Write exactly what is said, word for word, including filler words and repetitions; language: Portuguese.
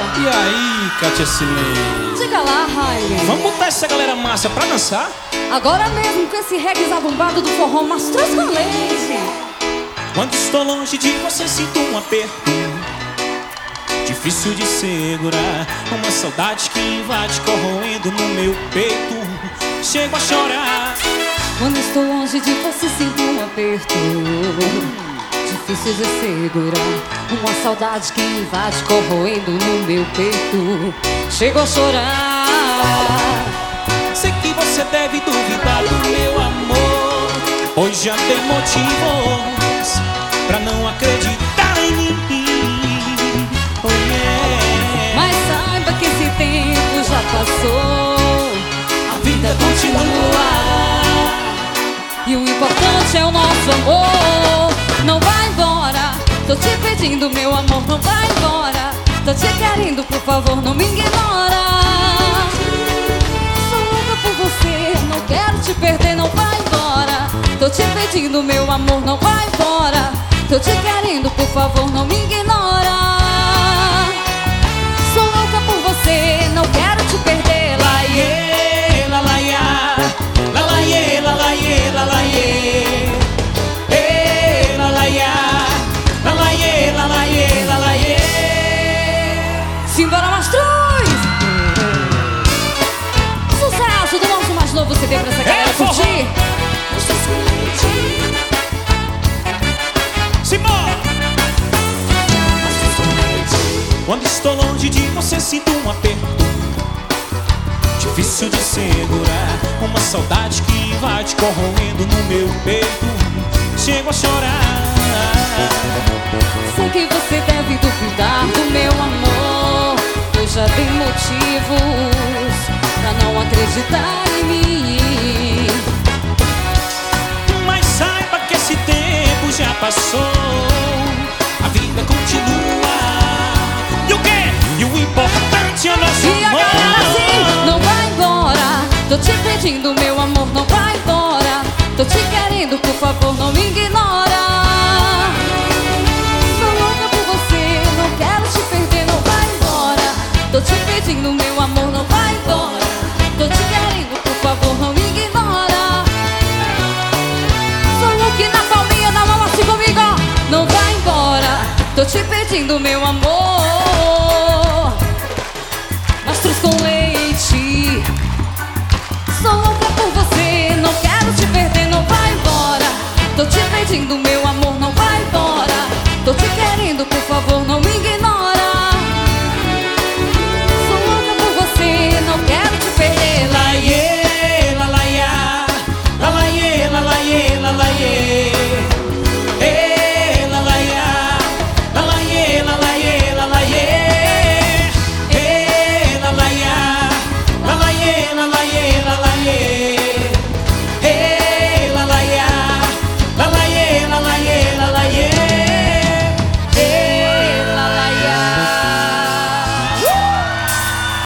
E aí, Kátia Silene? Diga lá, Raile. Vamos botar essa galera massa pra dançar? Agora mesmo com esse reggae zabumbado do forró, mas trouxe com leite. Quando estou longe de você sinto um aperto difícil de segurar, uma saudade que invade corroendo no meu peito. Chego a chorar. Quando estou longe de você sinto um aperto difícil de segurar, uma saudade que invade corroendo no meu peito. Chego a chorar. Sei que você deve duvidar do meu amor, pois já tem motivos pra não acreditar em mim. Oh, yeah. Mas saiba que esse tempo já passou, a vida continua, e o importante é o nosso amor. Não vai embora, tô te pedindo, meu amor, não vai embora. Tô te querendo, por favor, não me ignora. Sou louca por você, não quero te perder, não vai embora. Tô te pedindo, meu amor, não vai embora. Tô te querendo, por favor, não me ignora. Sou louca por você, não quero te perder. La ye, la la ya, la la ye, la la ye, la la ye. Eh, la la ya, la la ye, la la ye, la la ye. Simbora, Mastruz! Sucesso do nosso mais novo C D pra essa galera curtir. Simbora! Quando estou longe de você sinto um aperto difícil de segurar, uma saudade que invade corroendo no meu peito. Chego a chorar. Sei que você deve duvidar do meu amor, eu já tenho motivos pra não acreditar em mim. Mas saiba que esse tempo já passou, a vida continua. E o quê? E o importante é nosso E amor. agora sim, não vai embora. Tô te pedindo, meu amor, não vai embora. Tô te querendo, por favor, não me ignora. Sou louca por você, não quero te perder, não vai embora. Tô te pedindo, meu amor, não vai embora. Tô te querendo, por favor, não me ignora. Sou louca na palminha da mão assim comigo, ó. Não vai embora. Tô te pedindo, meu amor. Mastruz com leite. Sou louca por você, não quero te perder, não vai embora. Tô te pedindo, meu amor, não vai embora. Tô te querendo, por favor, não me